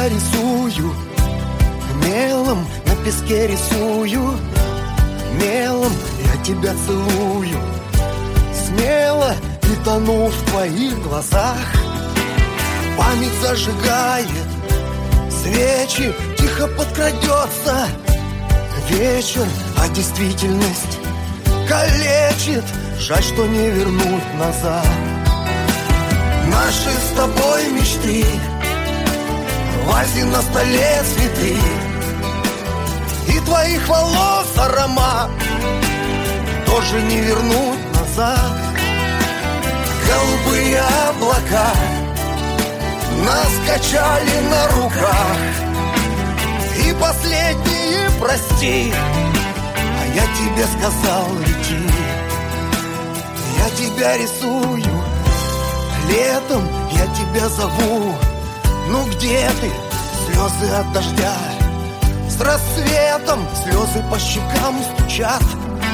тебя рисую, мелом на песке рисую, мелом я тебя целую, смело и тону в твоих глазах. Память зажигает свечи, тихо подкрадется вечер, а действительность калечит. Жаль, что не вернуть назад наши с тобой мечты. В вазе на столе цветы и твоих волос аромат тоже не вернуть назад. Голубые облака нас качали на руках, и последние прости, а я тебе сказал лети. Я тебя рисую, летом я тебя зову. Ну где ты? Слезы от дождя. С рассветом слезы по щекам стучат.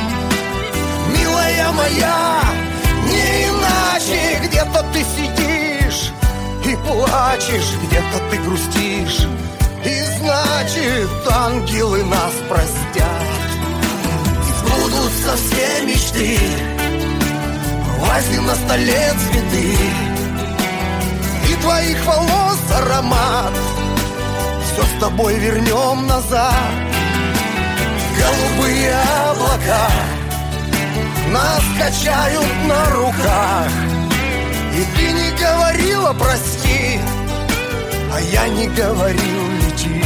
Милая моя, не иначе. Где-то ты сидишь и плачешь, где-то ты грустишь, и значит, ангелы нас простят. И сбудутся все мечты, в вазе на столе цветы и твоих волос аромат. Все с тобой вернем назад. Голубые облака нас качают на руках, и ты не говорила прости, а я не говорил лети.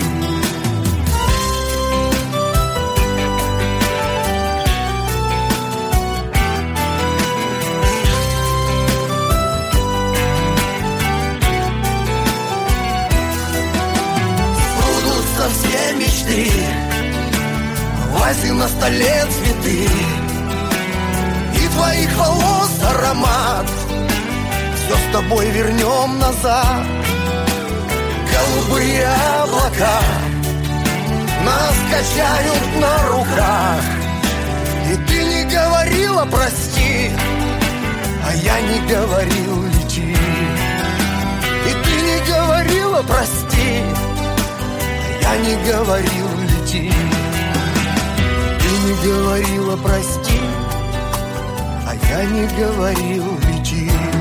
Сбудутся все мечты, в вазе на столе цветы и твоих волос аромат. Все с тобой вернем назад. Голубые облака нас качают на руках, и ты не говорила прости, а я не говорил лети. И ты не говорила прости, а я не говорил лети. Ты не говорила прости, а я не говорил лети.